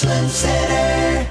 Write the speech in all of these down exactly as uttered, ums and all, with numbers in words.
Richland Center.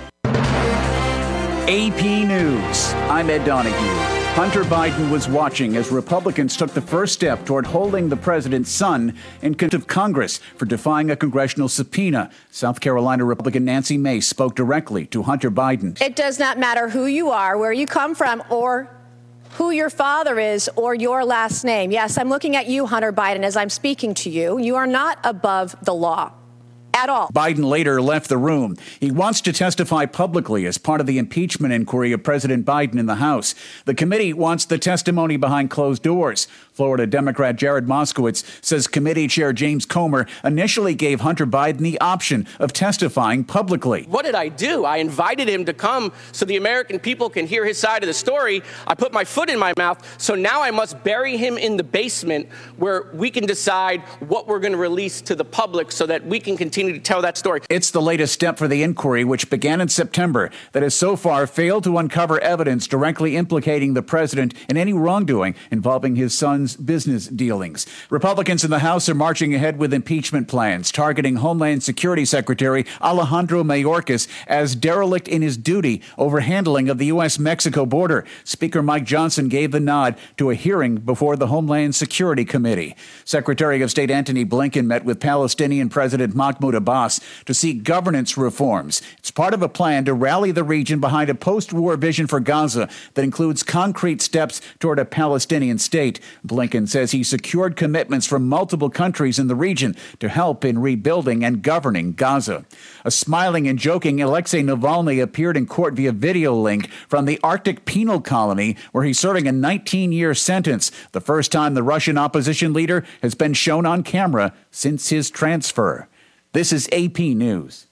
A P News. I'm Ed Donahue. Hunter Biden was watching as Republicans took the first step toward holding the president's son in contempt of Congress for defying a congressional subpoena. South Carolina Republican Nancy Mace spoke directly to Hunter Biden. It does not matter who you are, where you come from, or who your father is, or your last name. Yes, I'm looking at you, Hunter Biden, as I'm speaking to you. You are not above the law. At all. Biden later left the room. He wants to testify publicly as part of the impeachment inquiry of President Biden in the House. The committee wants the testimony behind closed doors. Florida Democrat Jared Moskowitz says committee chair James Comer initially gave Hunter Biden the option of testifying publicly. What did I do? I invited him to come so the American people can hear his side of the story. I put my foot in my mouth, so now I must bury him in the basement where we can decide what we're going to release to the public so that we can continue to tell that story. It's the latest step for the inquiry, which began in September, that has so far failed to uncover evidence directly implicating the president in any wrongdoing involving his son's business dealings. Republicans in the House are marching ahead with impeachment plans, targeting Homeland Security Secretary Alejandro Mayorkas as derelict in his duty over handling of the U S Mexico border. Speaker Mike Johnson gave the nod to a hearing before the Homeland Security Committee. Secretary of State Antony Blinken met with Palestinian President Mahmoud Abbas to seek governance reforms. It's part of a plan to rally the region behind a post-war vision for Gaza that includes concrete steps toward a Palestinian state. Blinken says he secured commitments from multiple countries in the region to help in rebuilding and governing Gaza. A smiling and joking Alexei Navalny appeared in court via video link from the Arctic penal colony where he's serving a nineteen-year sentence, the first time the Russian opposition leader has been shown on camera since his transfer. This is A P News.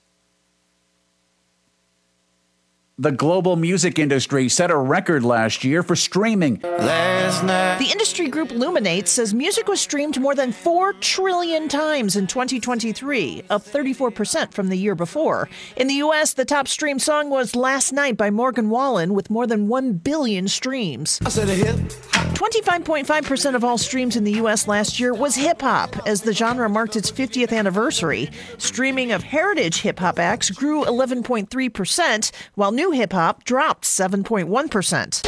The global music industry set a record last year for streaming. Last night. The industry group Luminate says music was streamed more than four trillion times in twenty twenty-three, up thirty-four percent from the year before. In the U S, the top streamed song was Last Night by Morgan Wallen with more than one billion streams. I said a hip. twenty-five point five percent of all streams in the U S last year was hip-hop, as the genre marked its fiftieth anniversary. Streaming of heritage hip-hop acts grew eleven point three percent, while new hip-hop dropped seven point one percent.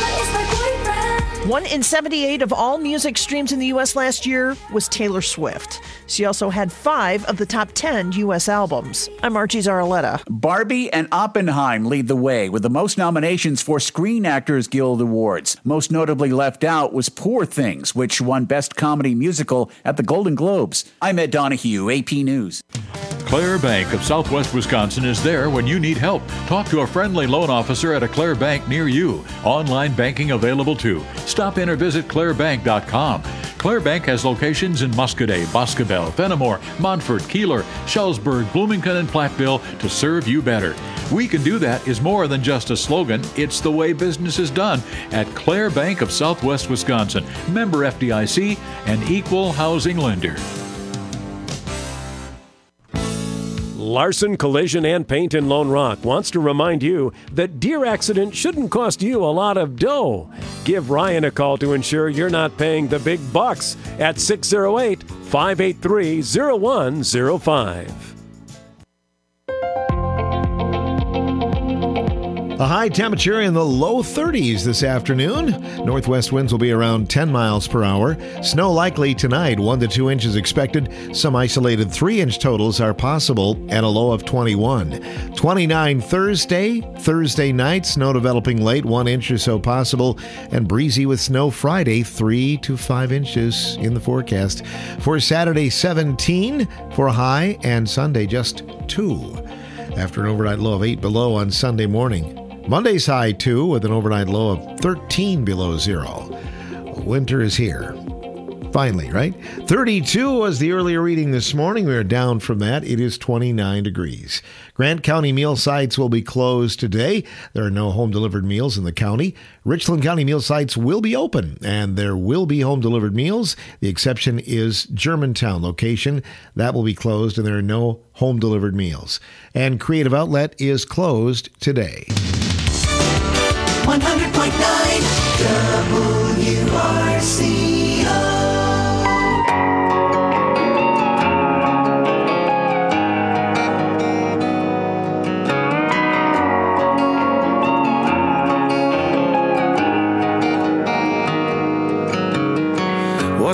One in seventy-eight of all music streams in the U S last year was Taylor Swift. She also had five of the top ten U S albums. I'm Archie Zaraletta. Barbie and Oppenheim lead the way with the most nominations for Screen Actors Guild Awards. Most notably left out was Poor Things, which won Best Comedy Musical at the Golden Globes. I'm Ed Donahue, A P News. Clare Bank of Southwest Wisconsin is there when you need help. Talk to a friendly loan officer at a Clare Bank near you. Online banking available too. Stop in or visit clare bank dot com. Clare Bank has locations in Muscadet, Boscobel, Fenimore, Montfort, Keeler, Schellsburg, Bloomington, and Platteville to serve you better. We Can Do That is more than just a slogan. It's the way business is done at Clare Bank of Southwest Wisconsin. Member F D I C and equal housing lender. Larson Collision and Paint in Lone Rock wants to remind you that deer accident shouldn't cost you a lot of dough. Give Ryan a call to ensure you're not paying the big bucks at six oh eight, five eight three, oh one oh five. A high temperature in the low thirties this afternoon. Northwest winds will be around ten miles per hour. Snow likely tonight, one to two inches expected. Some isolated three-inch totals are possible at a low of twenty-one. twenty-nine Thursday. Thursday night, snow developing late, one inch or so possible. And breezy with snow Friday, three to five inches in the forecast. For Saturday, seventeen for a high, and Sunday, just two. After an overnight low of eight below on Sunday morning. Monday's high two with an overnight low of thirteen below zero. Winter is here. Finally, right? thirty-two was the earlier reading this morning. We are down from that. It is twenty-nine degrees. Grant County meal sites will be closed today. There are no home-delivered meals in the county. Richland County meal sites will be open, and there will be home-delivered meals. The exception is Germantown location. That will be closed, and there are no home-delivered meals. And Creative Outlet is closed today. one hundred point nine W R C O.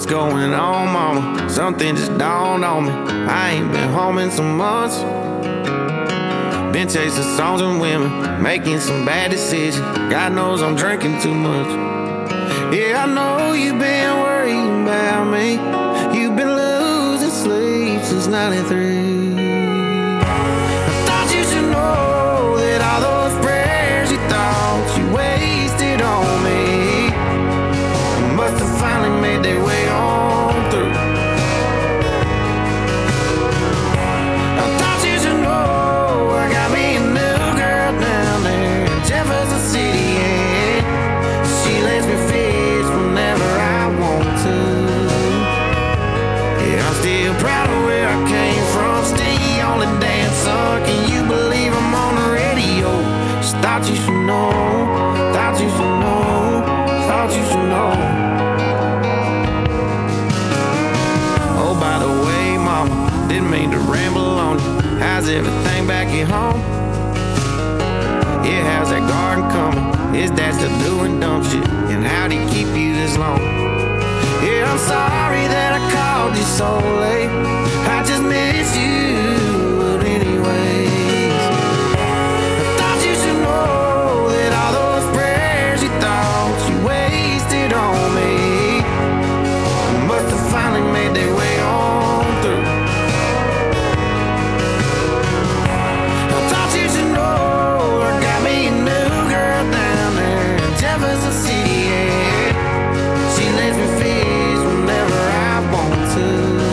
going on, mama? Something just dawned on me. I ain't been home in some months. Been chasing songs and women, making some bad decisions. God knows I'm drinking too much. Yeah, I know you've been worrying about me. You've been losing sleep since ninety-three. I thought you should know that all those prayers you thought you wasted on me must have finally made their way on through. I thought you should know I got me a new girl down there in Jefferson City, and she lets me fish whenever I want to. Yeah, I'm still proud of where I came from. Still on the dance song. Can you believe I'm on the radio? Just thought you should know. Thought you should know. Thought you should know. Oh, by the way, mama, didn't mean to ramble on you. How's everything back at home? Yeah, how's that garden coming? Is dad still doing dumb shit? And how'd he keep you this long? Yeah, I'm sorry that I called you so late. I just miss you, but anyways, I thought you should know that all those prayers you thought you wasted on me must have finally made their way on through. I thought you should know I got me a new girl down there in Jefferson City, yeah. She lets me fish whenever I want to.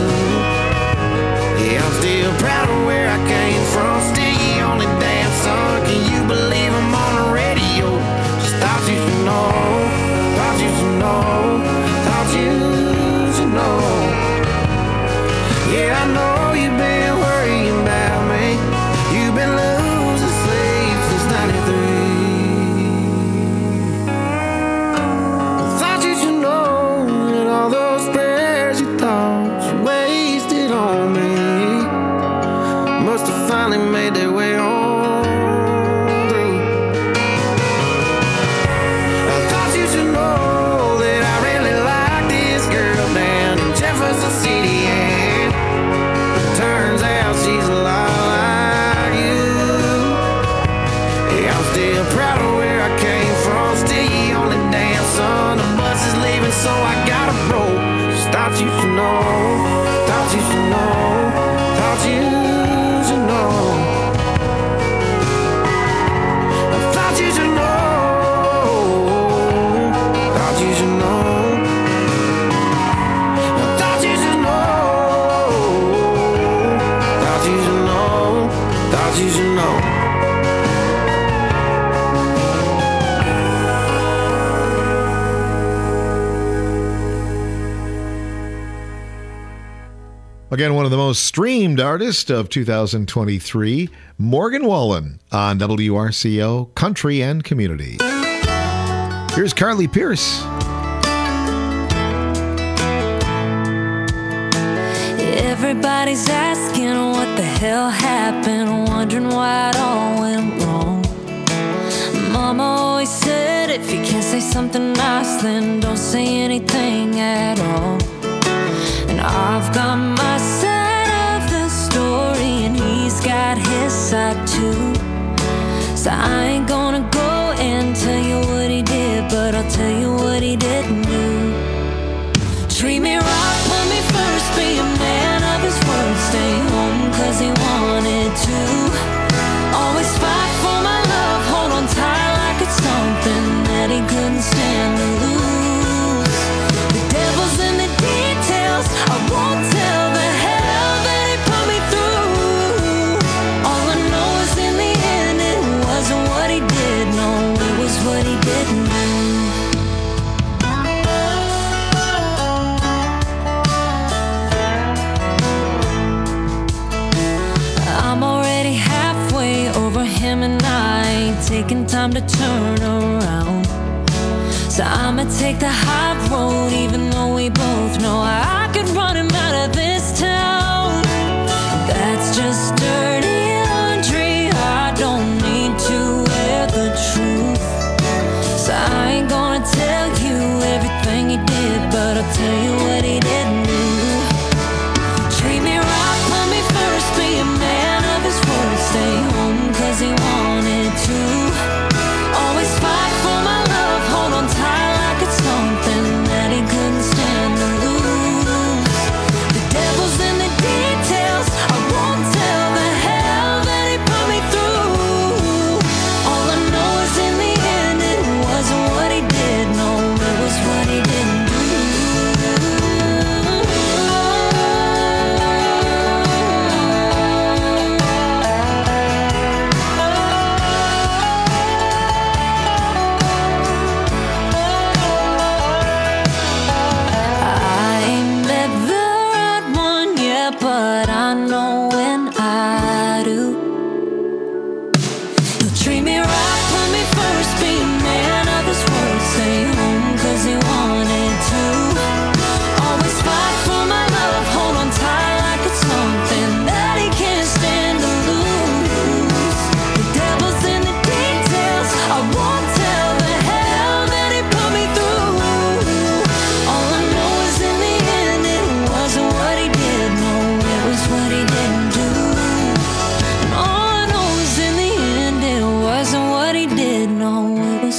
Yeah, I'm still proud of where I came from. Still on the damn song. Can you believe I'm on the radio? Just thought you should know. Thought you should know. Thought you should know. Yeah, I know you've been worrying about me. You've been losing sleep since ninety-three. Thought you should know that all those prayers you thought you wasted on me must have finally made their way on through. I thought you should know that I really like this girl down in Jefferson City, and turns out she's a lot like you. Yeah, I'm still proud of where I came from. Still on the damn sun. The bus is leaving, so I gotta roll. Just thought you should know. Thought you should know. Thought you should know. I thought you should know. Thought you should know. I thought you should know. Thought you should know. Thought you should know. Again, one of the most streamed artists of two thousand twenty-three, Morgan Wallen on W R C O Country and Community. Here's Carly Pierce. Everybody's asking what the hell happened, wondering why it all went wrong. Mama always said if you can't say something nice, then don't say anything at all. And I've got my side of the story, and he's got his side too. So I ain't gonna go and tell you what he did, but I'll tell you what he didn't do. Treat me right, put me first, be a man of his word, stay home cause he wanted to. Always fight for my love, hold on tight like it's something that he couldn't stand to lose. The devil's in the details, I won't tell the hell that he put me through. All I know is in the end it wasn't what he did, no, it was what he didn't do. I'm already halfway over him and I ain't taking time to turn around. So I'ma take the high road even though we both know I could run him out of this town. That's just dirty laundry, I don't need to wear the truth. So I ain't gonna tell you everything he did, but I'll tell you what he did.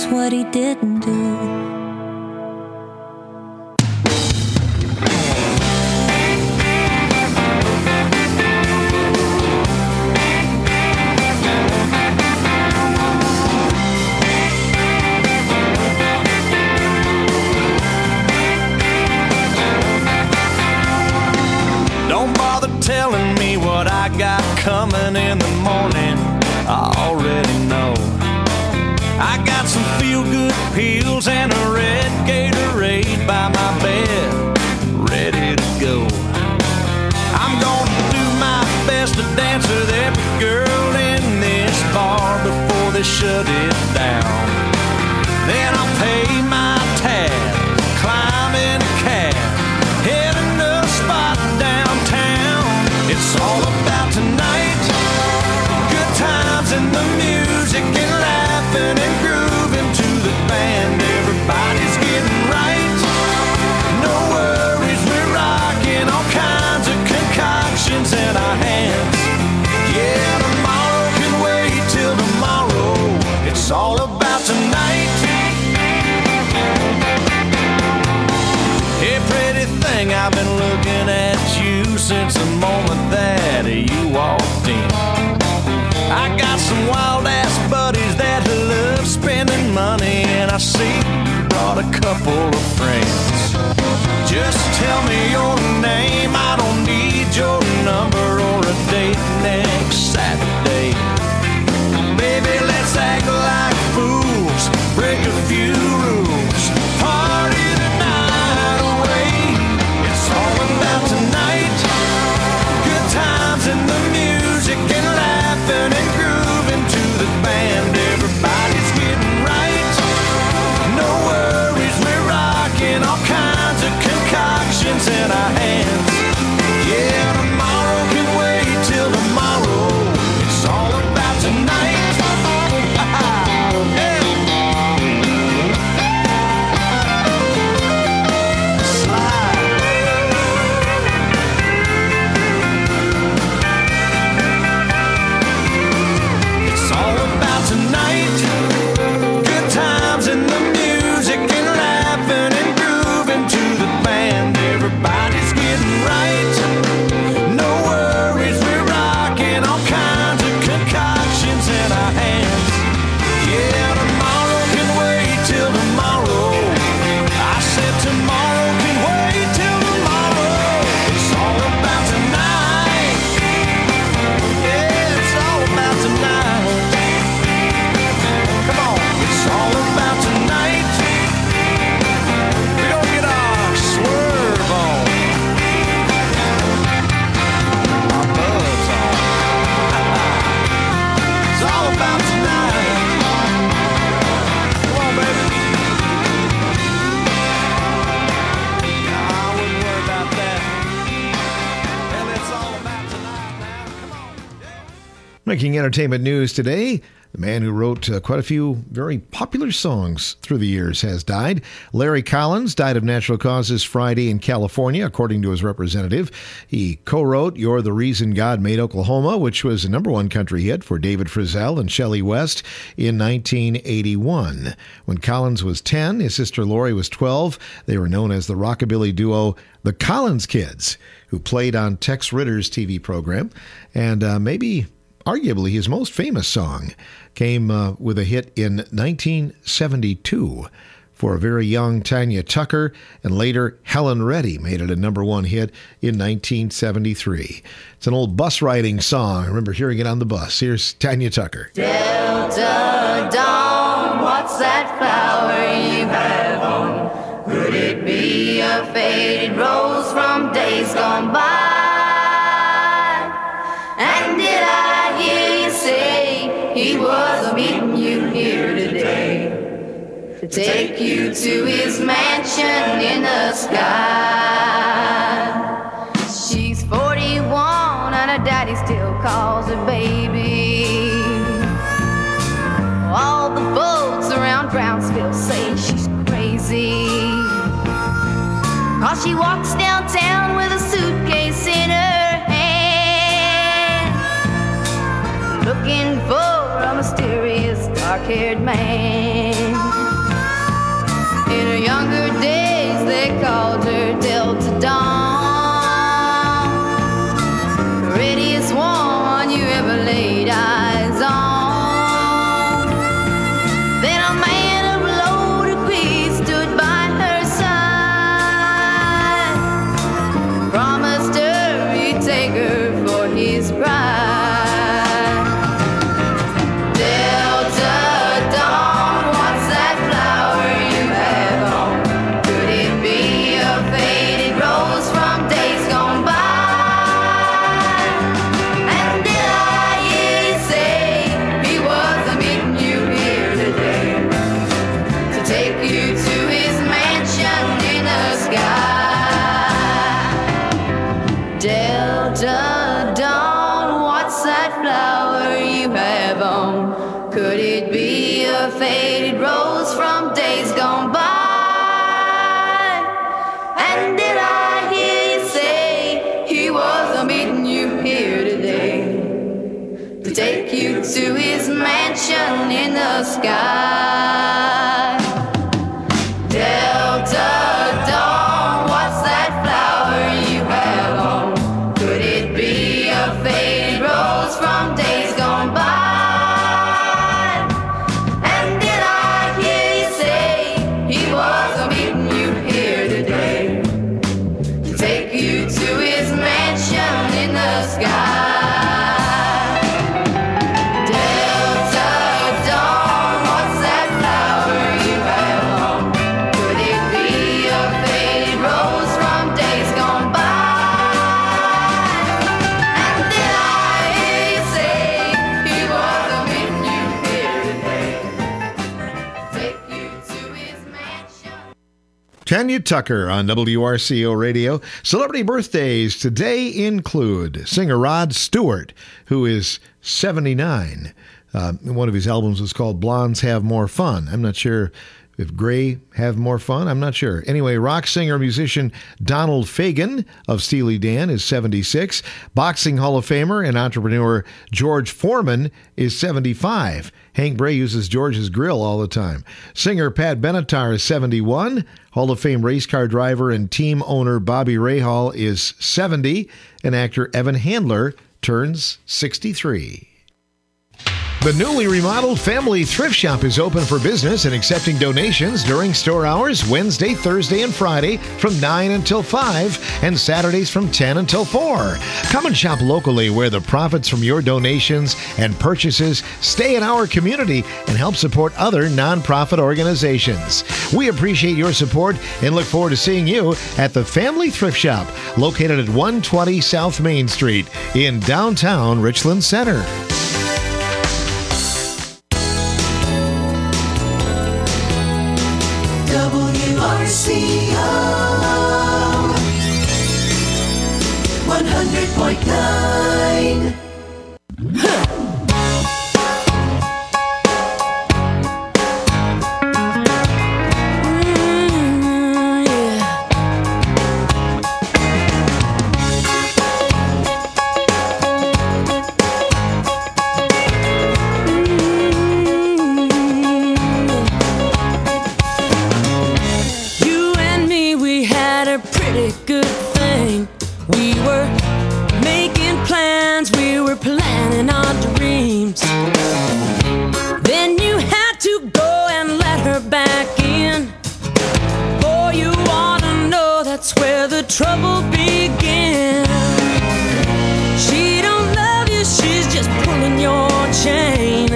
what he didn't do. Don't bother telling me what I got coming in the morning. I already know. I got some feel-good pills and a red Gatorade by my bed, ready to go. I'm gonna do my best to dance with every girl in this bar before they shut it down. Then I'll pay my tab, climb in a cab, heading to a spot downtown. It's all about tonight, good times and the music and laughing and grooving to the band. Everybody's getting right, no worries, we're rocking all kinds of concoctions in our hands. Yeah, tomorrow can wait till tomorrow. It's all about tonight. Hey, pretty thing, I've been looking at you since the moment that you walked in. I got some wild-ass buddies that love spending money, and I see you brought a couple of friends. Just tell me your name, I don't need your number or a date next Saturday. Baby, let's act like fools, break a few rules, party the night away. It's all about tonight, good times and the music and laughing and grooving to the band. Everybody's getting right, no worries, we're rocking all kinds of concoctions in our hands. Yeah, tomorrow can wait till tomorrow. It's all about tonight. It's all about tonight, good times and the music and laughing and grooving to the band. Everybody's getting right, no worries, we're rocking all kinds of concoctions in our hands. Yeah, tomorrow can wait till tomorrow. I said tomorrow can wait till tomorrow. It's all about tonight. Yeah, it's all about tonight. Come on, it's all about tonight. We gonna get our swerve on, our buzz on. It's all about tonight. Come on, baby. Nah, I wouldn't worry about that. Hell, it's all about tonight now. Come on. Making entertainment news today, the man who wrote uh, quite a few very popular songs through the years has died. Larry Collins died of natural causes Friday in California, according to his representative. He co-wrote You're the Reason God Made Oklahoma, which was a number one country hit for David Frizzell and Shelley West in nineteen eighty-one. When Collins was ten, his sister Lori was twelve. They were known as the rockabilly duo The Collins Kids, who played on Tex Ritter's T V program, and uh, maybe arguably his most famous song came uh, with a hit in nineteen seventy-two for a very young Tanya Tucker, and later Helen Reddy made it a number one hit in nineteen seventy-three. It's an old bus riding song. I remember hearing it on the bus. Here's Tanya Tucker. Delta Dawn, what's that flower you have on? Could it be a faded rose from days gone by? And did I hear you say he was meeting you here today to take you to his mansion in the sky? She's forty-one and her daddy still calls her baby. All the folks around Brownsville say she's crazy, 'cause she walks downtown with a suitcase in her hand, looking for a mysterious dark-haired man. a faded rose from days gone by. And did I hear you say he was meeting you here today to take you to his mansion in the sky? Delta Dawn, what's that flower you have on? Could it be a faded rose from days gone by? And did I hear you say he was meeting you here today to take you to his mansion in the sky? Tanya Tucker on W R C O Radio. Celebrity birthdays today include singer Rod Stewart, who is seventy-nine. Uh, one of his albums was called Blondes Have More Fun. I'm not sure if Gray have more fun. I'm not sure. Anyway, rock singer, musician Donald Fagen of Steely Dan is seventy-six. Boxing Hall of Famer and entrepreneur George Foreman is seventy-five. Hank Bray uses George's grill all the time. Singer Pat Benatar is seventy-one. Hall of Fame race car driver and team owner Bobby Rahal is seventy. And actor Evan Handler turns sixty-three. The newly remodeled Family Thrift Shop is open for business and accepting donations during store hours Wednesday, Thursday, and Friday from nine until five and Saturdays from ten until four. Come and shop locally where the profits from your donations and purchases stay in our community and help support other nonprofit organizations. We appreciate your support and look forward to seeing you at the Family Thrift Shop located at one twenty South Main Street in downtown Richland Center. W R C O one hundred point nine. Trouble began. She don't love you, she's just pulling your chain.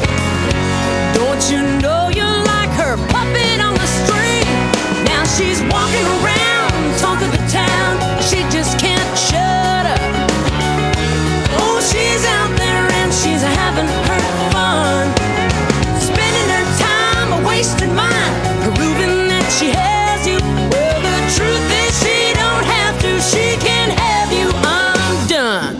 Don't you know you're like her puppet on the string? Now she's walking around, talk of the town. She just can't shut up. Oh, she's out there and she's having her fun, spending her time, wasting mine, proving that she has you. Well, the truth is she She can have you undone.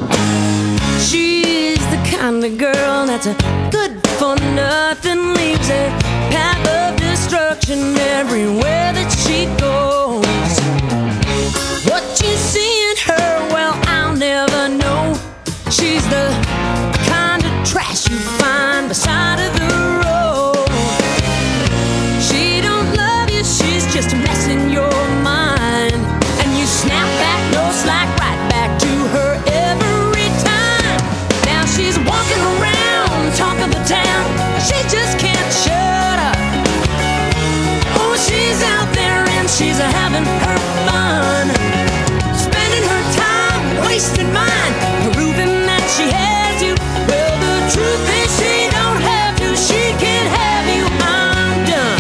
She's the kind of girl that's a good for nothing, leaves a path of destruction everywhere that she goes. What you see in her, well, I'll never know. She's the kind of trash you find beside of the road. She don't love you, she's just messing your mind. Snap back, no slack, right back to her every time. Now she's walking around, talk of the town. She just can't shut up. Oh, she's out there and she's having her fun, spending her time, wasting mine, proving that she has you. Well, the truth is she don't have you, she can have you undone.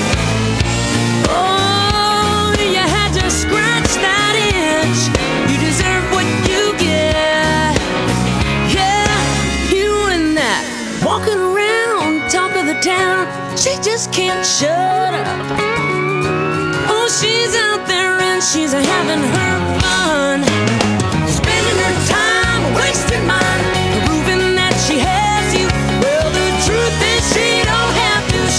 Oh, you had to scratch that. You deserve what you get. Yeah, you and that, walking around, talk of the town. She just can't shut up. Oh, she's out there and she's having her fun, spending her time, wasting mine, proving that she has you. Well, the truth is she don't have to,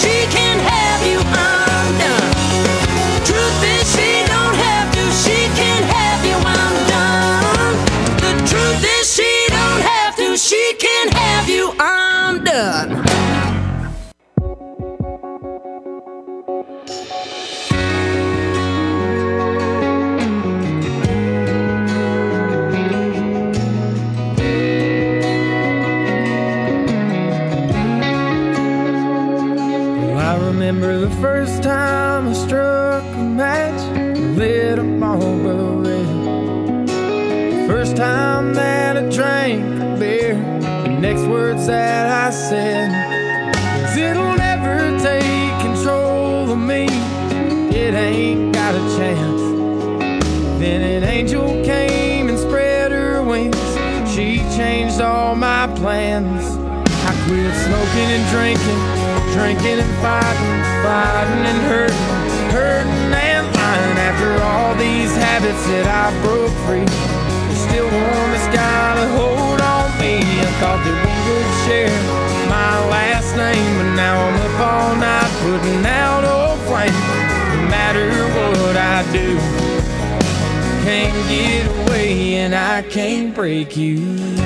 remember the first time I struck a match and lit a Marlboro Red. First time that I drank a beer, the next words that I said is, it'll never take control of me, it ain't got a chance. Then an angel came and spread her wings, she changed all my plans. I quit smoking and drinking, drinking and fighting, fighting and hurting, hurting and lying. After all these habits that I broke free, there's still one that's got a hold on me. I thought that we would share my last name, but now I'm up all night putting out old flames. No matter what I do, can't get away and I can't break you.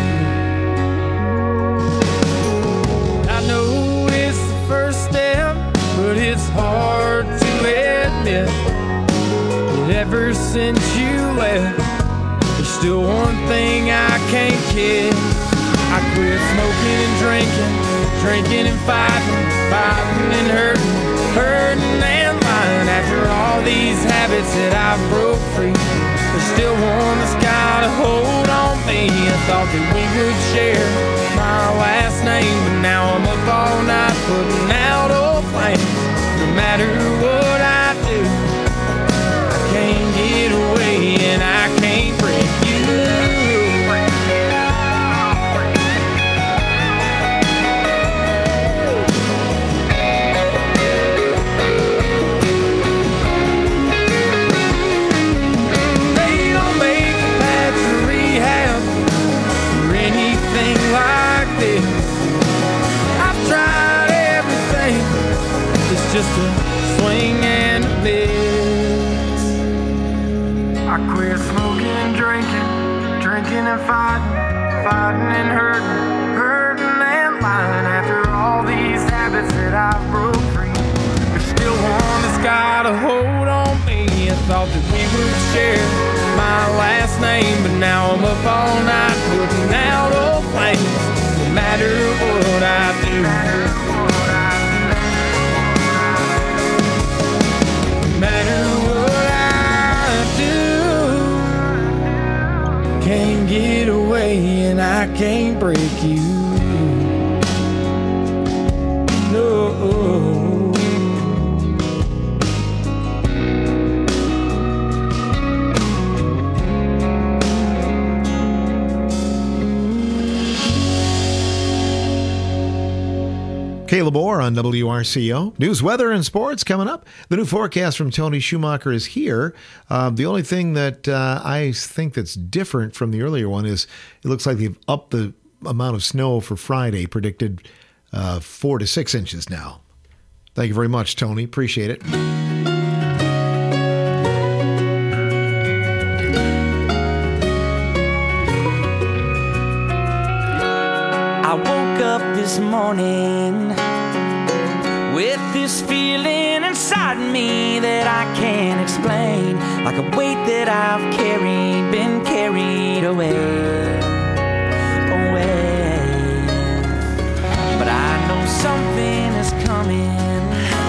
I know it's the first step, but it's hard to admit that ever since you left, there's still one thing I can't kiss. I quit smoking and drinking, drinking and fighting, fighting and hurting, hurting and lying. After all these habits that I broke free, there's still one that's got a hold on me. I thought that we would share my last name, but now I'm up all night putting out old flames. No matter what I do, I can't get away and I can't break you. Just a swing and a miss. I quit smoking and drinking, drinking and fighting, fighting and hurting, hurting and lying. After all these habits that I broke free, there's still one that's got a hold on me. I thought that we would share my last name, but now I'm up all night putting out old flames. No matter what I do, matter what I do, can't get away and I can't break you. No. Caleb Orr on W R C O. News, weather, and sports coming up. The new forecast from Tony Schumacher is here. Uh, the only thing that uh, I think that's different from the earlier one is it looks like they've upped the amount of snow for Friday, predicted uh, four to six inches now. Thank you very much, Tony. Appreciate it. I woke up this morning with this feeling inside me that I can't explain, like a weight that I've carried, been carried away, away. But I know something is coming.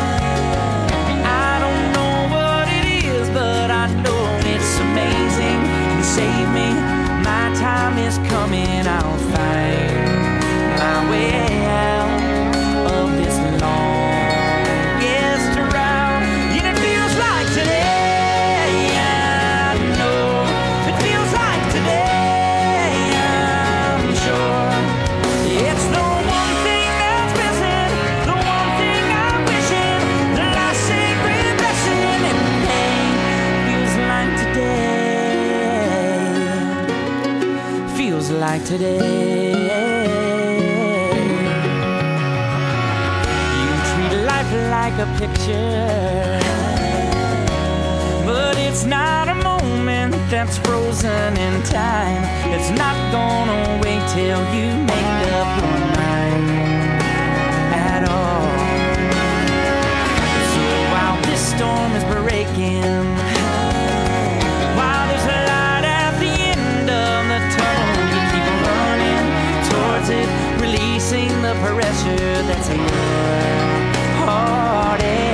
I don't know what it is, but I know it's amazing. You save me, my time is coming. I'll find my way out of this longest round. And it feels like today, I know. It feels like today, I'm sure. It's the one thing that's missing, the one thing I'm wishing, the last sacred blessing in pain. Feels like today, feels like today. Like a picture, but it's not a moment that's frozen in time. It's not gonna wait till you make up your mind at all. So while this storm is breaking, while there's a light at the end of the tunnel, you keep running towards it, releasing the pressure that's in your heart.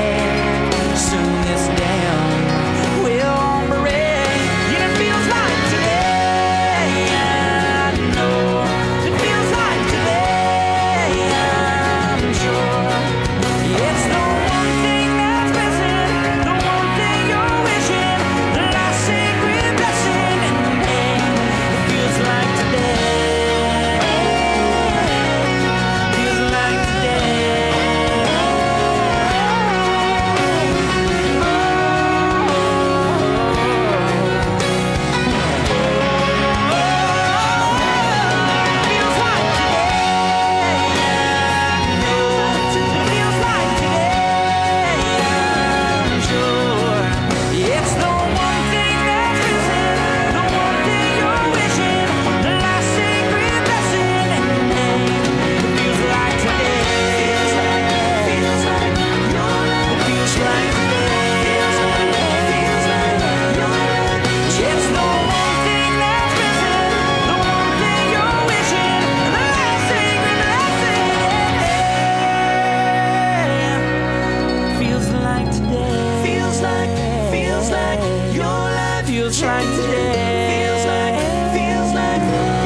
night and day. Feels like, feels like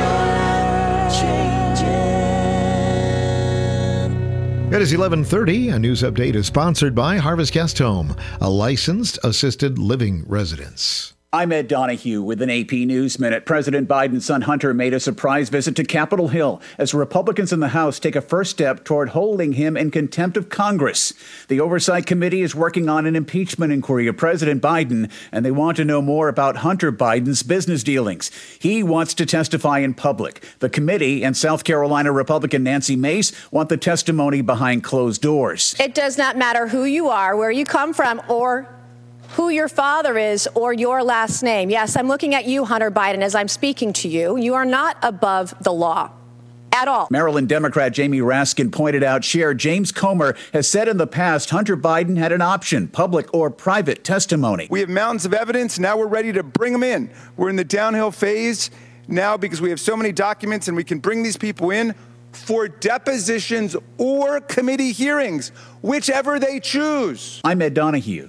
your life changing. It is eleven thirty. A news update is sponsored by Harvest Guest Home, a licensed assisted living residence. I'm Ed Donahue with an A P News Minute. President Biden's son Hunter made a surprise visit to Capitol Hill as Republicans in the House take a first step toward holding him in contempt of Congress. The Oversight Committee is working on an impeachment inquiry of President Biden, and they want to know more about Hunter Biden's business dealings. He wants to testify in public. The committee and South Carolina Republican Nancy Mace want the testimony behind closed doors. It does not matter who you are, where you come from, or who your father is or your last name. Yes, I'm looking at you, Hunter Biden, as I'm speaking to you. You are not above the law at all. Maryland Democrat Jamie Raskin pointed out Chair James Comer has said in the past Hunter Biden had an option, public or private testimony. We have mountains of evidence. Now we're ready to bring them in. We're in the downhill phase now because we have so many documents and we can bring these people in for depositions or committee hearings, whichever they choose. I'm Ed Donahue.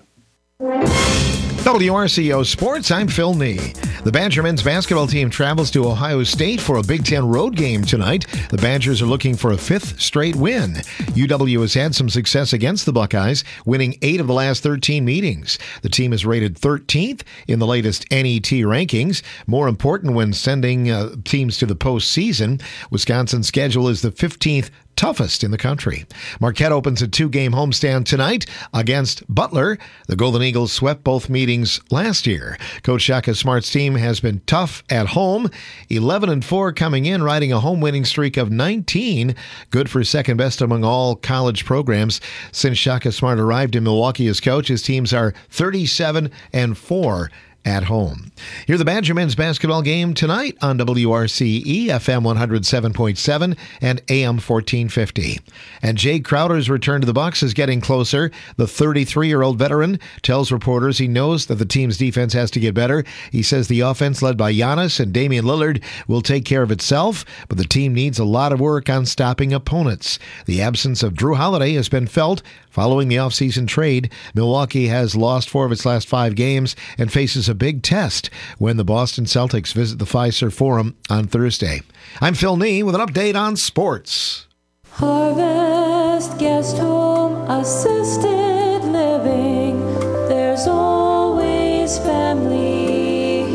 W R C O Sports, I'm Phil Nee. The Badger men's basketball team travels to Ohio State for a Big Ten road game tonight. The Badgers are looking for a fifth straight win. U W has had some success against the Buckeyes, winning eight of the last thirteen meetings. The team is rated thirteenth in the latest N E T rankings. More important when sending uh, teams to the postseason, Wisconsin's schedule is the fifteenth toughest in the country. Marquette opens a two-game homestand tonight against Butler. The Golden Eagles swept both meetings last year. Coach Shaka Smart's team has been tough at home, eleven and four coming in, riding a home winning streak of nineteen, good for second best among all college programs. Since Shaka Smart arrived in Milwaukee as coach, his teams are thirty-seven and four at home. Hear the Badger men's basketball game tonight on W R C E, F M one oh seven point seven and A M fourteen fifty. And Jay Crowder's return to the Bucs is getting closer. The thirty-three-year-old veteran tells reporters he knows that the team's defense has to get better. He says the offense led by Giannis and Damian Lillard will take care of itself, but the team needs a lot of work on stopping opponents. The absence of Drew Holiday has been felt following the offseason trade. Milwaukee has lost four of its last five games and faces a big test when the Boston Celtics visit the Fiserv Forum on Thursday. I'm Phil Nee with an update on sports. Harvest Guest Home Assisted Living. There's always family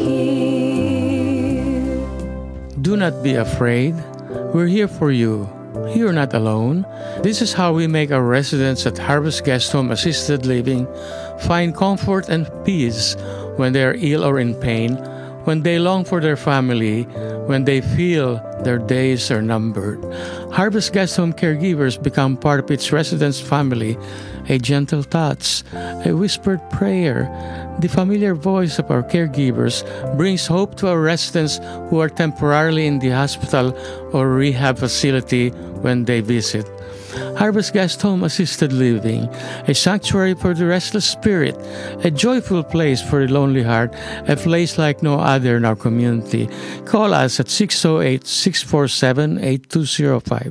here. Do not be afraid. We're here for you. You're not alone. This is how we make our residents at Harvest Guest Home Assisted Living find comfort and peace when they are ill or in pain, when they long for their family, when they feel their days are numbered. Harvest Guest Home caregivers become part of its residents' family. A gentle touch, a whispered prayer, the familiar voice of our caregivers brings hope to our residents who are temporarily in the hospital or rehab facility when they visit. Harvest Guest Home Assisted Living, a sanctuary for the restless spirit, a joyful place for the lonely heart, a place like no other in our community. Call us at six oh eight, six four seven, eight two oh five.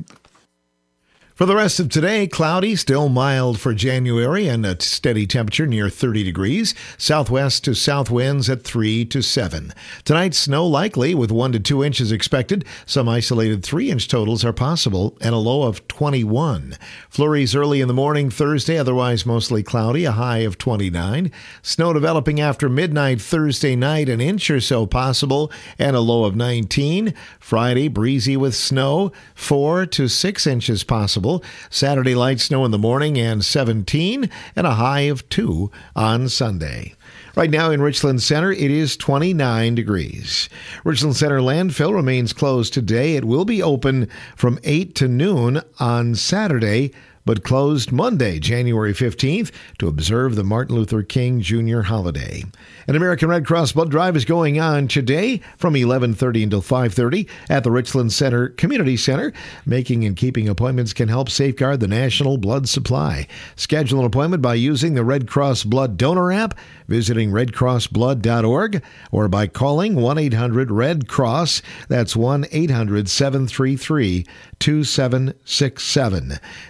For the rest of today, cloudy, still mild for January, and a steady temperature near thirty degrees. Southwest to south winds at three to seven. Tonight, snow likely with one to two inches expected. Some isolated three-inch totals are possible, and a low of twenty-one. Flurries early in the morning Thursday, otherwise mostly cloudy, a high of twenty-nine. Snow developing after midnight Thursday night, an inch or so possible, and a low of nineteen. Friday, breezy with snow, four to six inches possible. Saturday, light snow in the morning and seventeen, and a high of two on Sunday. Right now in Richland Center, it is twenty-nine degrees. Richland Center landfill remains closed today. It will be open from eight to noon on Saturday, but closed Monday, January fifteenth, to observe the Martin Luther King Junior holiday. An American Red Cross blood drive is going on today from eleven thirty until five thirty at the Richland Center Community Center. Making and keeping appointments can help safeguard the national blood supply. Schedule an appointment by using the Red Cross Blood Donor app, visiting red cross blood dot org, or by calling one eight hundred red cross. That's one eight hundred seven three three two seven six seven. Again, the Red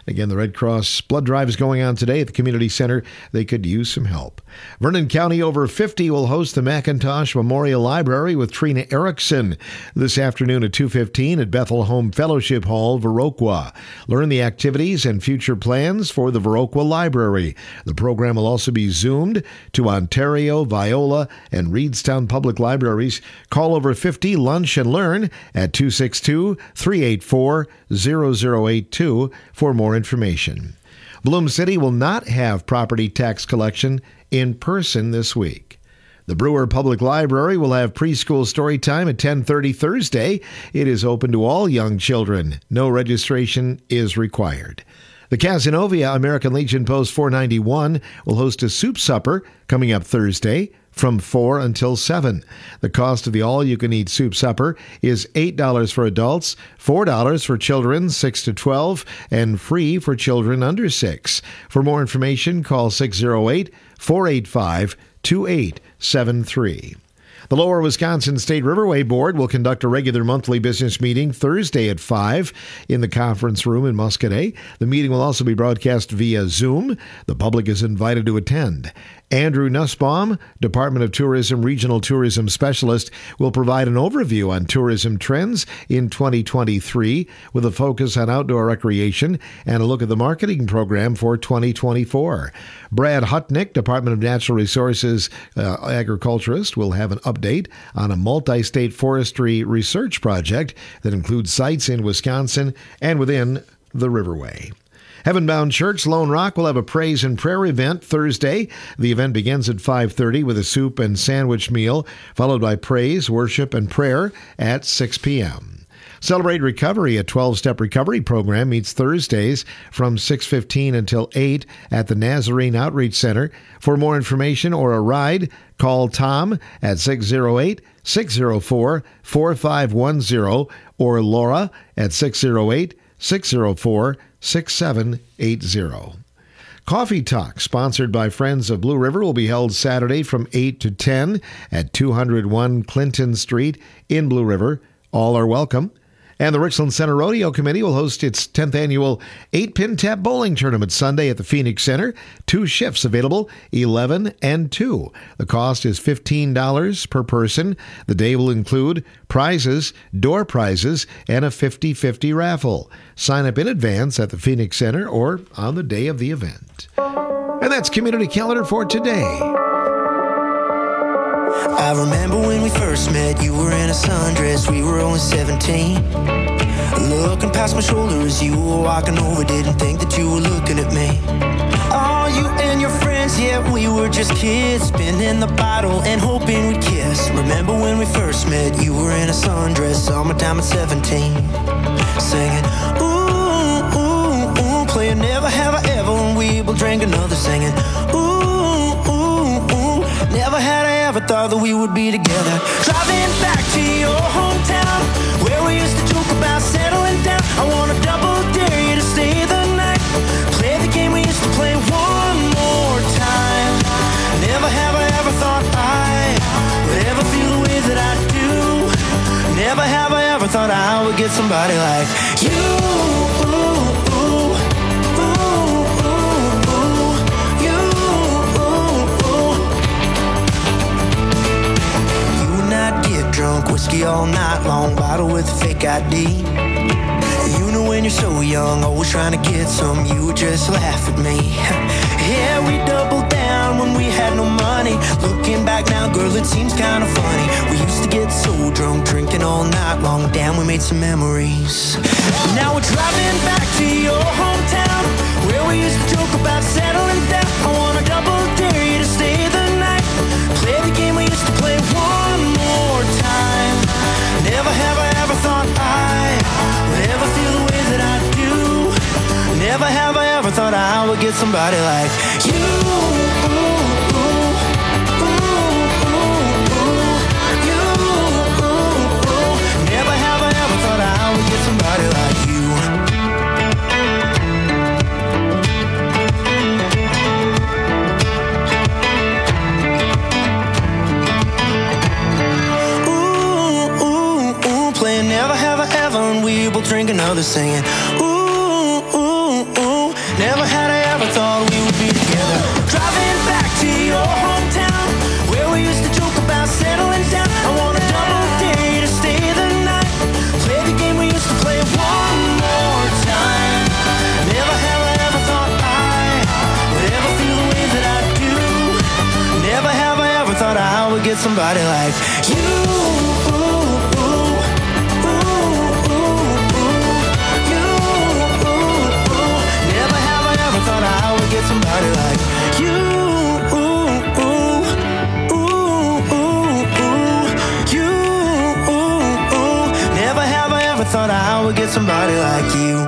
Red Cross blood drive is going on today at the community center. They could use some help. Vernon County Over fifty will host the McIntosh Memorial Library with Trina Erickson this afternoon at two fifteen at Bethel Home Fellowship Hall, Viroqua. Learn the activities and future plans for the Viroqua Library. The program will also be zoomed to Ontario, Viola, and Reedstown Public Libraries. Call Over fifty Lunch and Learn at two six two, three eight four, zero zero eight two for more information. Bloom City will not have property tax collection in person this week. The Brewer Public Library will have preschool story time at ten thirty Thursday. It is open to all young children. No registration is required. The Cazenovia American Legion Post four ninety-one will host a soup supper coming up Thursday from four until seven. The cost of the all-you-can-eat soup supper is eight dollars for adults, four dollars for children six to twelve, and free for children under six. For more information, call six oh eight, four eight five, two eight seven three. The Lower Wisconsin State Riverway Board will conduct a regular monthly business meeting Thursday at five in the conference room in Muscadet. The meeting will also be broadcast via Zoom. The public is invited to attend. Andrew Nussbaum, Department of Tourism Regional Tourism Specialist, will provide an overview on tourism trends in twenty twenty-three with a focus on outdoor recreation and a look at the marketing program for twenty twenty-four. Brad Hutnick, Department of Natural Resources uh, agriculturist, will have an update on a multi-state forestry research project that includes sites in Wisconsin and within the Riverway. Heavenbound Church Lone Rock will have a praise and prayer event Thursday. The event begins at five thirty with a soup and sandwich meal, followed by praise, worship, and prayer at six p.m. Celebrate Recovery, a twelve-step recovery program, meets Thursdays from six fifteen until eight at the Nazarene Outreach Center. For more information or a ride, call Tom at six oh eight, six oh four, four five one oh or Laura at six oh eight, six oh four, six seven eight zero. Coffee Talk, sponsored by Friends of Blue River, will be held Saturday from eight to ten at two oh one Clinton Street in Blue River. All are welcome. And the Richland Center Rodeo Committee will host its tenth annual eight-pin tap bowling tournament Sunday at the Phoenix Center. Two shifts available, eleven and two. The cost is fifteen dollars per person. The day will include prizes, door prizes, and a fifty-fifty raffle. Sign up in advance at the Phoenix Center or on the day of the event. And that's Community Calendar for today. I remember when we first met, you were in a sundress, we were only seventeen. Looking past my shoulder as you were walking over, didn't think that you were looking at me. Oh, you and your friends, yeah, we were just kids, spinning the bottle and hoping we'd kiss. Remember when we first met, you were in a sundress, summertime at seventeen. Singing, ooh, ooh, ooh, playing Never Have I Ever, and we will drink another, singing, ooh, ooh, ooh, never had I ever thought that we would be together. Driving back to your hometown, where we used to joke about settling down. I wanna double dare you to stay the night, play the game we used to play one more time. Never have I ever thought I would ever feel the way that I do. Never have I ever thought I would get somebody like you. Ooh, ooh, ooh, ooh, ooh, you, ooh, ooh. You and I get drunk, whiskey all night long, bottle with a fake I D. You know when you're so young, always trying to get some, you would just laugh at me. Yeah, we doubled down when we had no money. Looking back now, girl, it seems kind of funny. We used to get so drunk, drinking all night long. Damn, we made some memories. Now we're driving back to your hometown, where we used to joke about settling down. I wanna double dare you to stay the night, play the game we used to play one more time. Never have I ever thought I would ever feel the way that I do. Never have I ever thought I would get somebody like you. Ooh, ooh, ooh, ooh, you. Ooh, ooh. Never have I ever thought I would get somebody like you. Ooh, ooh, ooh, Never have I ever, and we will drink another, singing ooh, ooh, ooh. would get somebody like you. Get somebody like you. Ooh, ooh, ooh, ooh, you. Ooh, ooh. Never have I ever thought I would get somebody like you.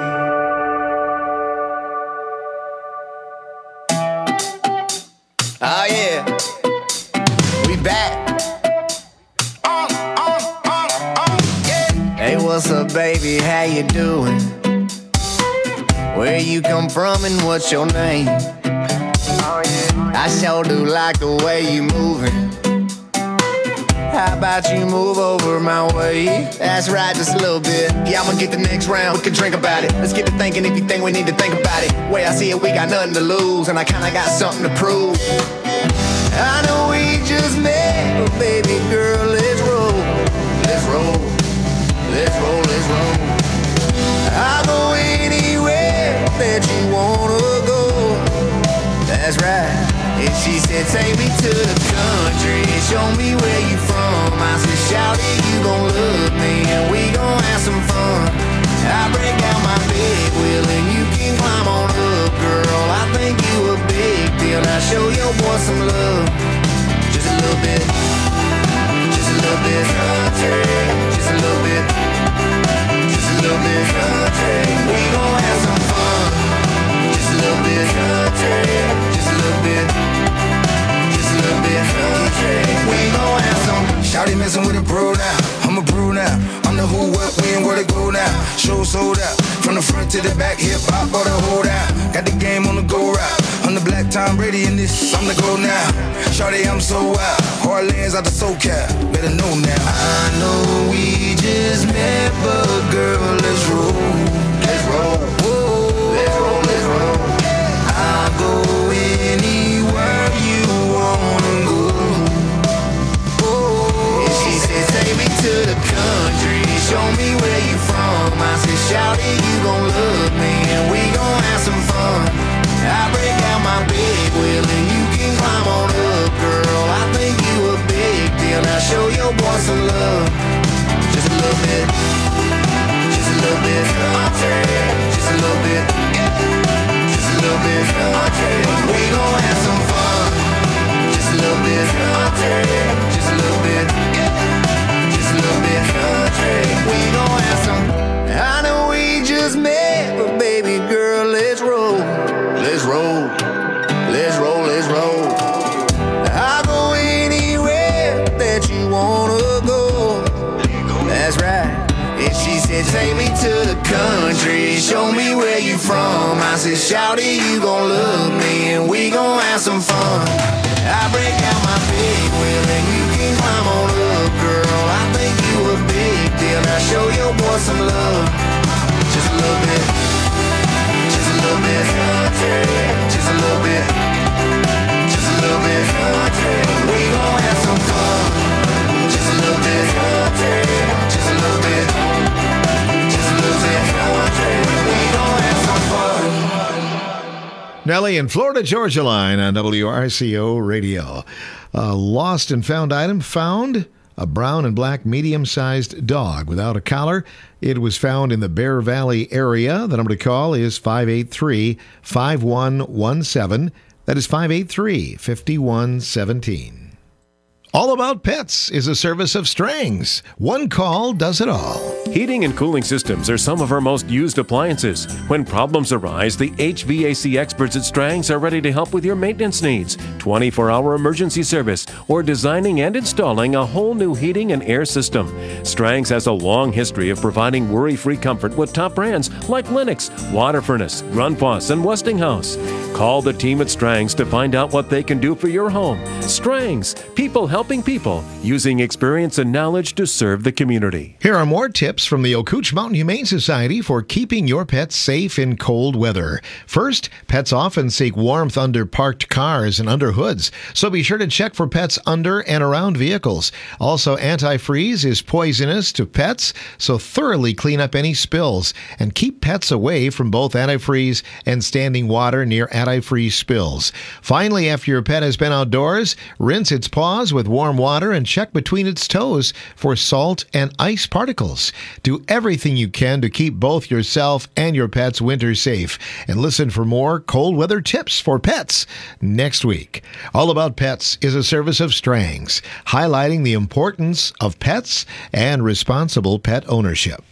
Oh yeah, we back. Um, um, um, um, yeah. Hey, what's up, baby? How you doing? Where you come from and what's your name? Oh, yeah. I sure do like the way you moving. How about you move over my way? That's right, just a little bit. Yeah, I'ma get the next round, we can drink about it. Let's get to thinking if you think we need to think about it. Way I see it, we got nothing to lose, and I kinda got something to prove. I know we just met, but baby girl, let's roll. Let's roll, let's roll, let's roll. I'll go anywhere that you wanna go. That's right. And she said, take me to the country and show me where you from. I said, shout it, you gon' love me and we gon' have some fun. I break out my big wheel and you can climb on up, girl. I think you a big deal. Now show your boy some love. Just a little bit. Just a little bit. Country. Just a little bit. Just a little bit country, we gon' have some fun. Just a little bit country, just a little bit, just a little bit country, we gon' have some. Shawty messing with a bro now, I'm a bro now. I'm the who, what, when, where to go now. Show sold out, from the front to the back, hip hop or the hold out. Got the game on the go route. I'm the black Tom Brady in this, I'm the go now. Shawty, I'm so wild, hard lands out the SoCal, better know now. I know we just met, but girl, let's roll, let's roll, whoa, let's roll, let's roll. I'll go anywhere you wanna go. Oh, and she said, take me to the country, show me where you from. I said, shout it, you gon' love me, and we gon' have some fun. I break out my big wheel and you can climb on up, girl. I think you a big deal. Now show your boy some love. Just a little bit. Just a little bit. Just a little bit. Just a little bit. We gon' have some fun. Just a little bit. Just a little bit. Just a little bit. We gon' have some. I know we just met, but baby girl, let's roll. Let's roll, let's roll, let's roll. I'll go anywhere that you wanna go. That's right. And she said, take me to the country, show me where you from. I said, shout it, you gon' love me, and we gon' have some fun. I break out my big wheel, and you can climb on up, girl. I think you a big deal. Now show your boy some love, just a little bit. Just a little bit, just a little bit, just a little bit. We gon' have some fun. Just a little bit, just a little bit, just a little bit. We gon' have some fun. Nelly and Florida Georgia Line on W R C O Radio. A lost and found item found. A brown and black medium-sized dog without a collar. It was found in the Bear Valley area. The number to call is five eight three, five one one seven. That is five eight three, five one one seven. All About Pets is a service of Strangs. One call does it all. Heating and cooling systems are some of our most used appliances. When problems arise, the H V A C experts at Strangs are ready to help with your maintenance needs, twenty-four hour emergency service, or designing and installing a whole new heating and air system. Strangs has a long history of providing worry-free comfort with top brands like Lennox, Water Furnace, Grundfos, and Westinghouse. Call the team at Strangs to find out what they can do for your home. Strangs, people helping people, using experience and knowledge to serve the community. Here are more tips from the Ocooch Mountain Humane Society for keeping your pets safe in cold weather. First, pets often seek warmth under parked cars and under their hoods, so be sure to check for pets under and around vehicles. Also, antifreeze is poisonous to pets, so thoroughly clean up any spills and keep pets away from both antifreeze and standing water near antifreeze spills. Finally, after your pet has been outdoors, rinse its paws with warm water and check between its toes for salt and ice particles. Do everything you can to keep both yourself and your pets winter safe. And listen for more cold weather tips for pets next week. All About Pets is a service of Strangs, highlighting the importance of pets and responsible pet ownership.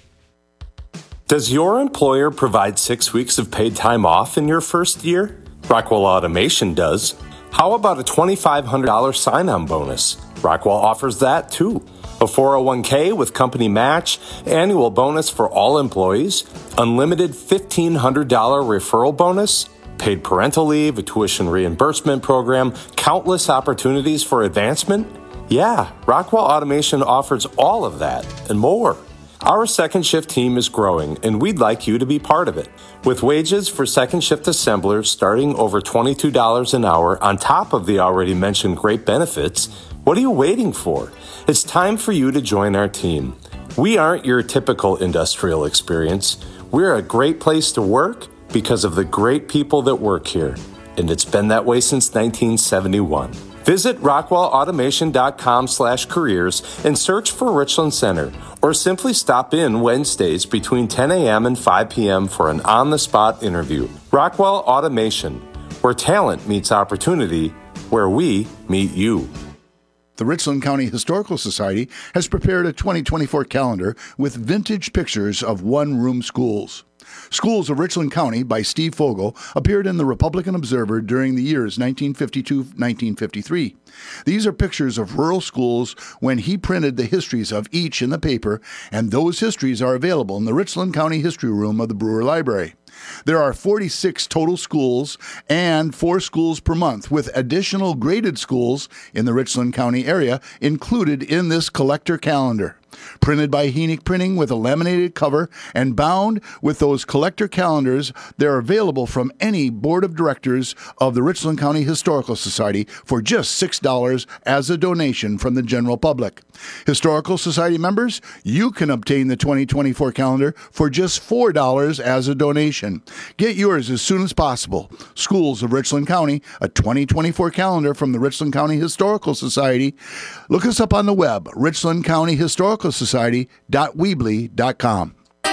Does your employer provide six weeks of paid time off in your first year? Rockwell Automation does. How about a twenty-five hundred dollars sign-on bonus? Rockwell offers that too. A four oh one k with company match, annual bonus for all employees, unlimited fifteen hundred dollars referral bonus, paid parental leave, a tuition reimbursement program, countless opportunities for advancement. Yeah, Rockwell Automation offers all of that and more. Our second shift team is growing, and we'd like you to be part of it. With wages for second shift assemblers starting over twenty-two dollars an hour on top of the already mentioned great benefits, what are you waiting for? It's time for you to join our team. We aren't your typical industrial experience. We're a great place to work because of the great people that work here, and it's been that way since nineteen seventy-one. Visit rockwellautomation.com slash careers and search for Richland Center, or simply stop in Wednesdays between ten a.m. and five p.m. for an on-the-spot interview. Rockwell Automation, where talent meets opportunity, where we meet you. The Richland County Historical Society has prepared a twenty twenty-four calendar with vintage pictures of one-room schools. Schools of Richland County by Steve Fogel appeared in the Republican Observer during the years nineteen fifty-two to nineteen fifty-three. These are pictures of rural schools when he printed the histories of each in the paper, and those histories are available in the Richland County History Room of the Brewer Library. There are forty-six total schools and four schools per month, with additional graded schools in the Richland County area included in this collector calendar. Printed by Henick Printing with a laminated cover and bound with those collector calendars, they're available from any board of directors of the Richland County Historical Society for just six dollars as a donation from the general public. Historical Society members, you can obtain the twenty twenty-four calendar for just four dollars as a donation. Get yours as soon as possible. Schools of Richland County, a twenty twenty-four calendar from the Richland County Historical Society. Look us up on the web, richland county historical society dot weebly dot com. one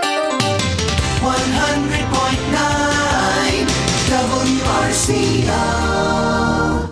hundred point nine W R C O.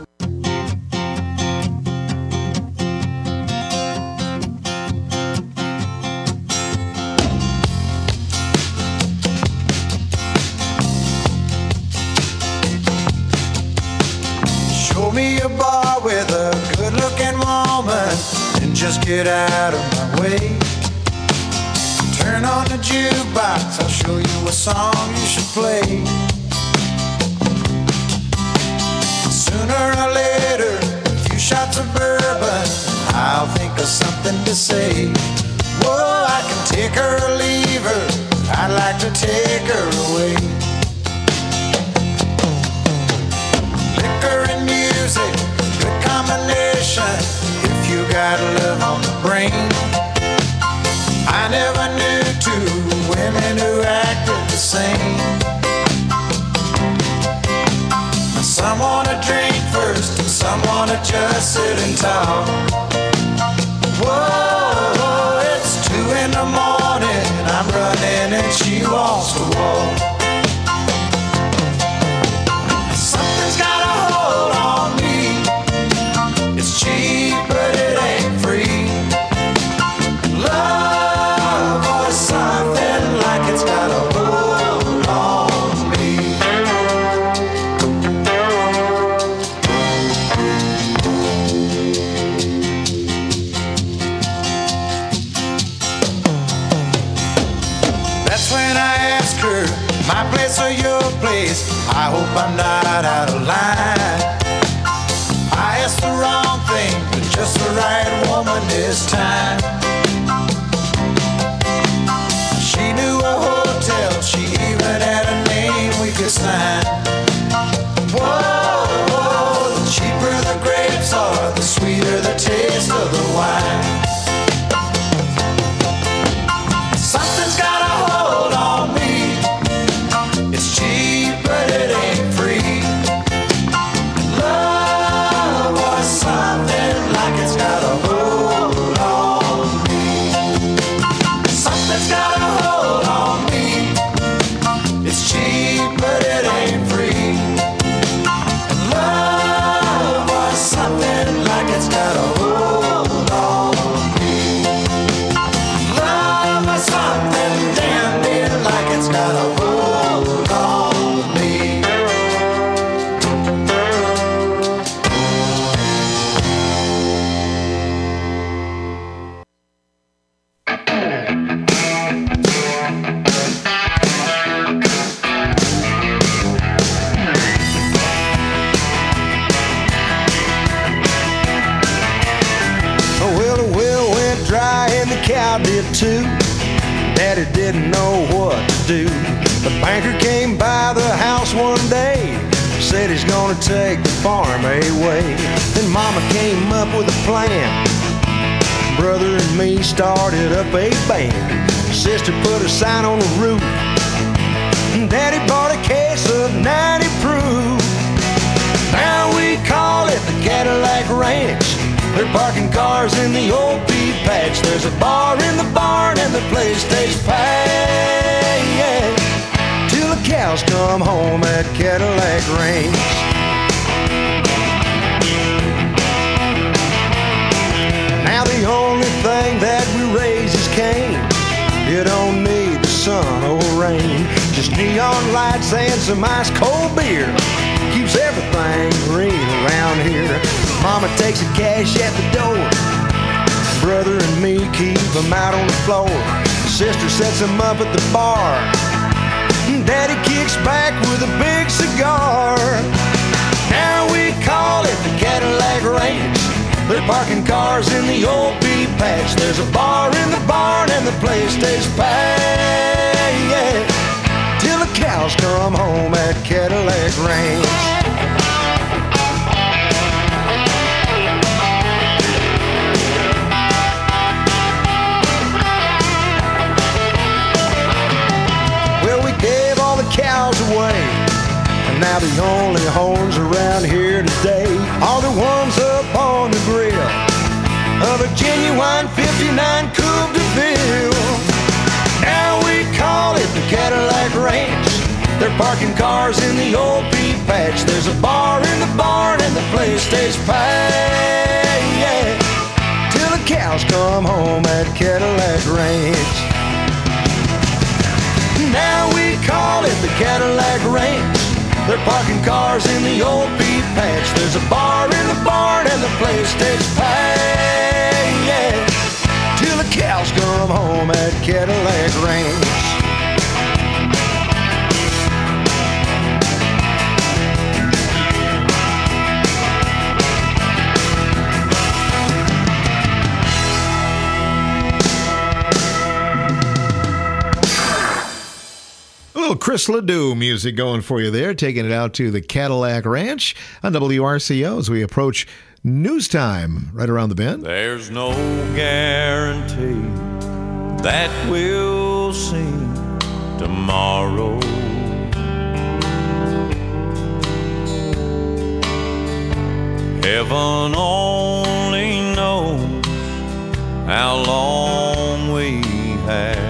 Show me a bar with a good-looking woman and just get out of my way. Turn on the jukebox, I'll show you a song you should play. Sooner or later, a few shots of bourbon, I'll think of something to say. Whoa, I can take her or leave her, I'd like to take her away. Liquor and music, good combination if you got love on the brain. I never knew two women who acted the same. Some wanna drink first and some wanna just sit and talk. Whoa, it's two in the morning, I'm running and she wants to walk. Something's got a hold on me. It's cheap, but it ain't free. Love was something like it's got a hold on me. That's when I ask her, my place or your place? I hope I'm not out of line. I asked the wrong thing, but just the right woman this time. She knew a hotel, she even had a name we could sign. Whoa, whoa, it too. Daddy didn't know what to do. The banker came by the house one day, said he's gonna take the farm away. Then Mama came up with a plan. Brother and me started up a band. Sister put a sign on the roof. Daddy bought a case of ninety proof. Now we call it the Cadillac Ranch. They're parking cars in the old pea patch. There's a bar in the barn and the place stays packed till the cows come home at Cadillac Ranch. Now the only thing that we raise is cane. You don't need the sun or rain, just neon lights and some ice cold beer keeps everything green around here. Mama takes the cash at the door. Brother and me keep them out on the floor. Sister sets them up at the bar. Daddy kicks back with a big cigar. Now we call it the Cadillac Ranch. They're parking cars in the old pea patch. There's a bar in the barn and the place stays packed till the cows come home at Cadillac Ranch. Cows away, and now the only horns around here today are the ones up on the grill of a genuine fifty-nine Coupe de Ville. Now we call it the Cadillac Ranch. They're parking cars in the old pea patch. There's a bar in the barn and the place stays packed till the cows come home at Cadillac Ranch. Now we call it the Cadillac Ranch. They're parking cars in the old pea patch. There's a bar in the barn and the place stays packed till the cows come home at Cadillac Ranch. Little Chris Ledoux music going for you there, taking it out to the Cadillac Ranch on W R C O as we approach news time right around the bend. There's no guarantee that we'll see tomorrow. Heaven only knows how long we have.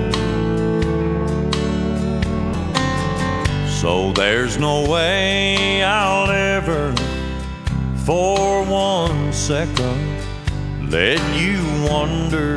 So there's no way I'll ever, for one second, let you wonder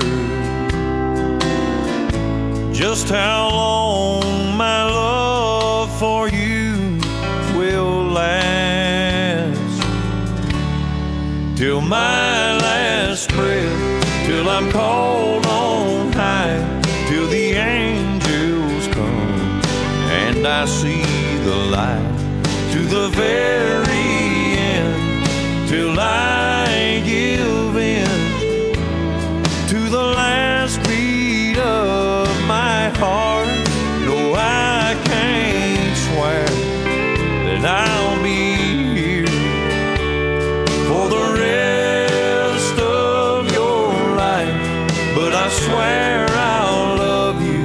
just how long my love for you will last. Till my last breath, till I'm called on high, till the angels come and I see the light to the very end, till I give in to the last beat of my heart. No, I can't swear that I'll be here for the rest of your life, but I swear I'll love you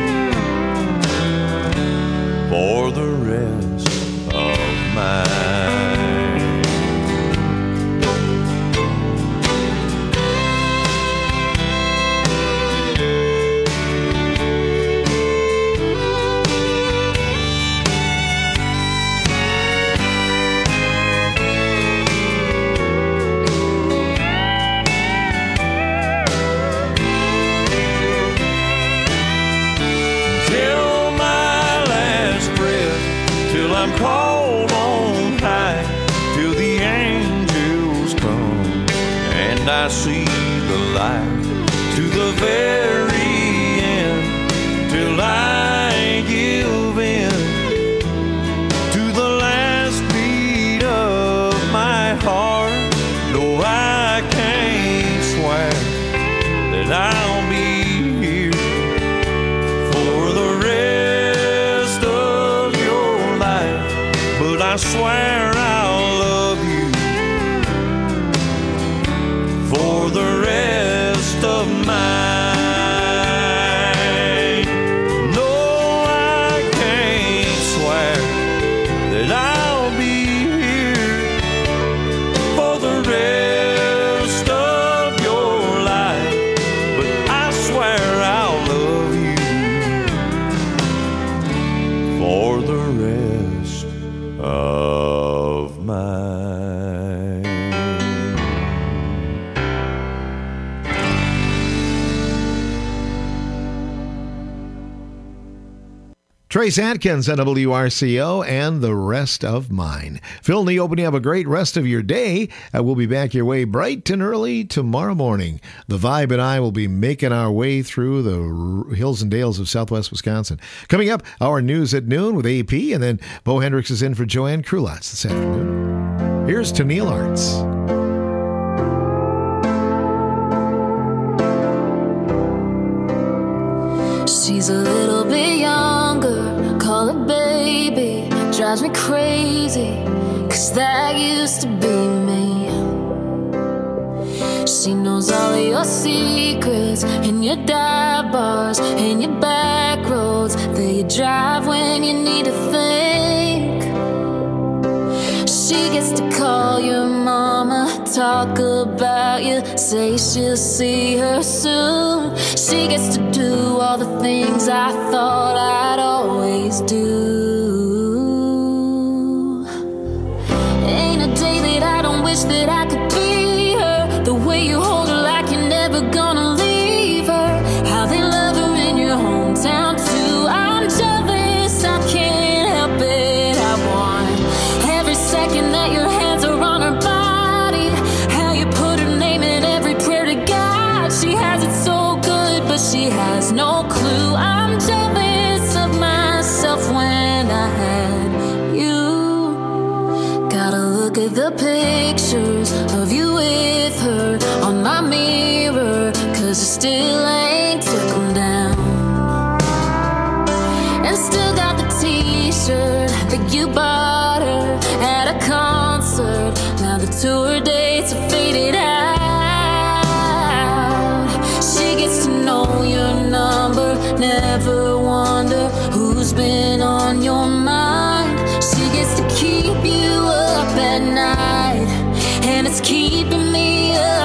for the rest of my I'm called on high, till the angels come and I see the light to the very end, till I give in to the last beat of my heart. No, I can't swear that I'll be Trace Atkins on W R C O and The Rest of Mine. Phil Neal, hoping you have a great rest of your day. Uh, we'll be back your way bright and early tomorrow morning. The Vibe and I will be making our way through the r- hills and dales of southwest Wisconsin. Coming up, our news at noon with A P, and then Bo Hendricks is in for Joanne Krulotz this afternoon. Here's to Neil Arts. She's a little bit younger, call her baby. Drives me crazy, cause that used to be me. She knows all of your secrets, and your dive bars, and your back roads that you drive when you need to think. She gets to call your mama, talk about you, say she'll see her soon. She gets to do all the things I thought I'd always do. Ain't a day that I don't wish that I could be her. The way you hold her like you're never gonna leave her. How they love her in your hometown too. I'm jealous, I can't help it. I want every second that your hands are on her body. How you put her name in every prayer to God. She has it so good, but she has no clue. I'm jealous of myself when I had you. Gotta look at the pictures of you with her on my mirror, cause I still ain't took them down. And still got the t-shirt that you bought her at a concert. Now the tour dates are faded out. She gets to know your number, never wonder who's been on your mind. She gets to keep you up at night, and it's keeping me up